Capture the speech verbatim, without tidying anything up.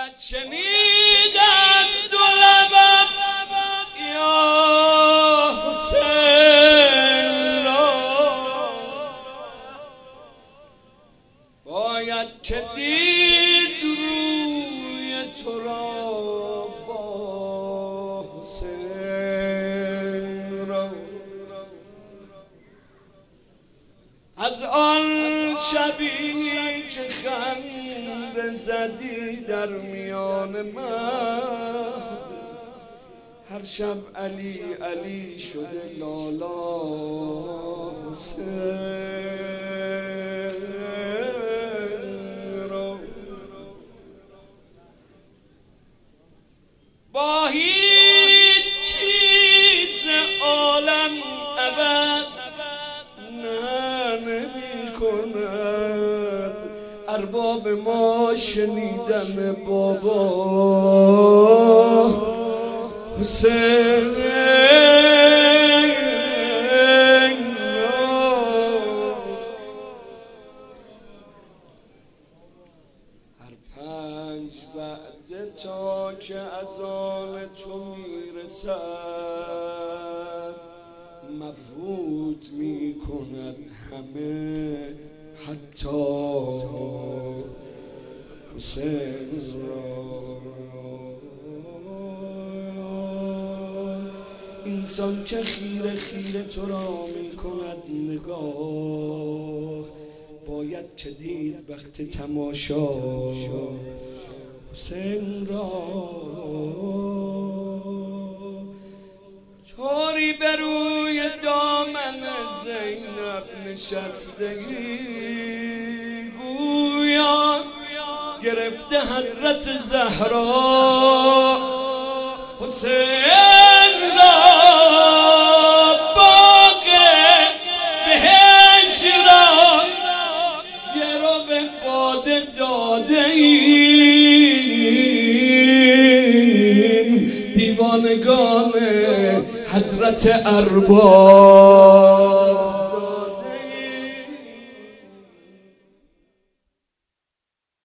باید شنید از دو لبت یا حسین را، باید که دید روی تو را با حسین را. از آن شبی که خنده زدی در میان مهد، هر شب علی علی شده لالا حسین را. با هیچ چیز عالم عوض نه نمی کند. ارباب ما شنیدم بابا حسین را. هر پنج وعده تا که اذان تو میرسد مبهوت می کند همه حتی حسین را. انسان که خیره خیره تو را می کند نگاه، باید که دید وقت تماشا حسین را. طوری بر روی دامن زینب نشستگی گویا گرفته حضرت زهرا حسین را. باغ بهشت را گرو به باده داده ایم دیوانگان حضرت ارباب.